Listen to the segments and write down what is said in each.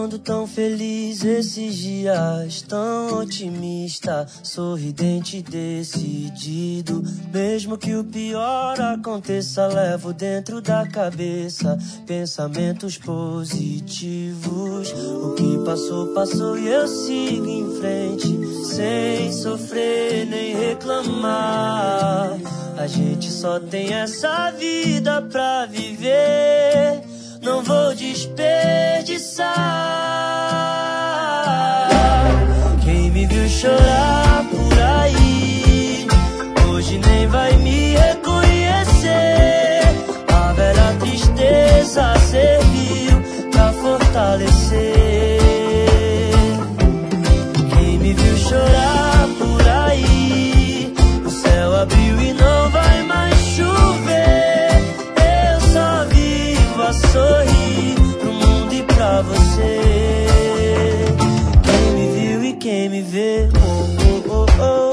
ando tão feliz esses dias, tão otimista, sorridente e decidido. Mesmo que o pior aconteça, levo dentro da cabeça pensamentos positivos. O que passou, passou e eu sigo em frente, sem sofrer nem reclamar. A gente só tem essa vida pra viver, não vou desperdiçar. Quem me viu chorar por aí, hoje nem vai me reconhecer. A velha tristeza serviu pra fortalecer. Quem me viu chorar por aí, o céu abriu e não vai mais chover. Eu só vivo a sorrir pro mundo e pra você. Quem me viu e quem me vê, oh, oh, oh, oh.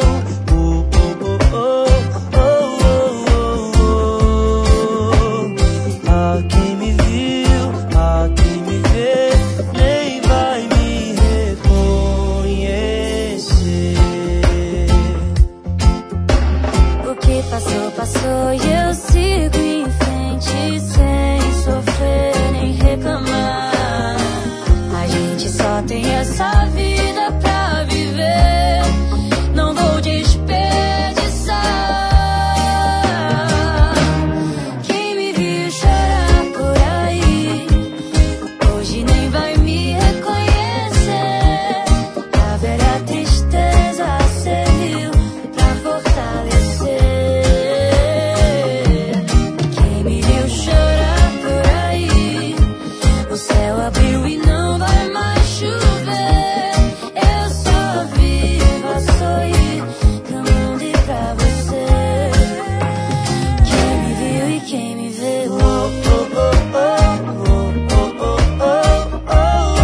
Passou e eu sigo em frente, sem sofrer nem reclamar. A gente só tem essa vida pra viver, não vou desperdiçar. Quem me viu chorar por aí, hoje nem vai me reconhecer. A velha tristeza serviu pra fortalecer. O céu abriu e não vai mais chover. Eu só vivo a sorrir pro mundo e pra você. Quem me viu e quem me vê, oh, oh, oh, oh, oh, oh, oh, oh,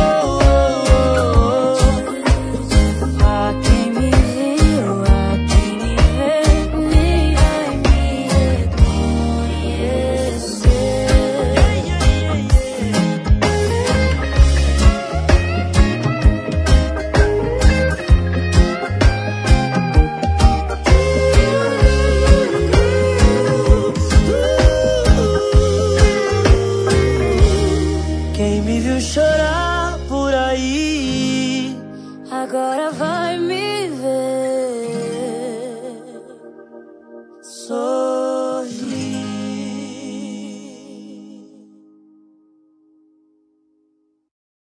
oh. A quem me viu, a quem me vê, nem vai me reconhecer. Quem me viu chorar por aí, agora vai me ver.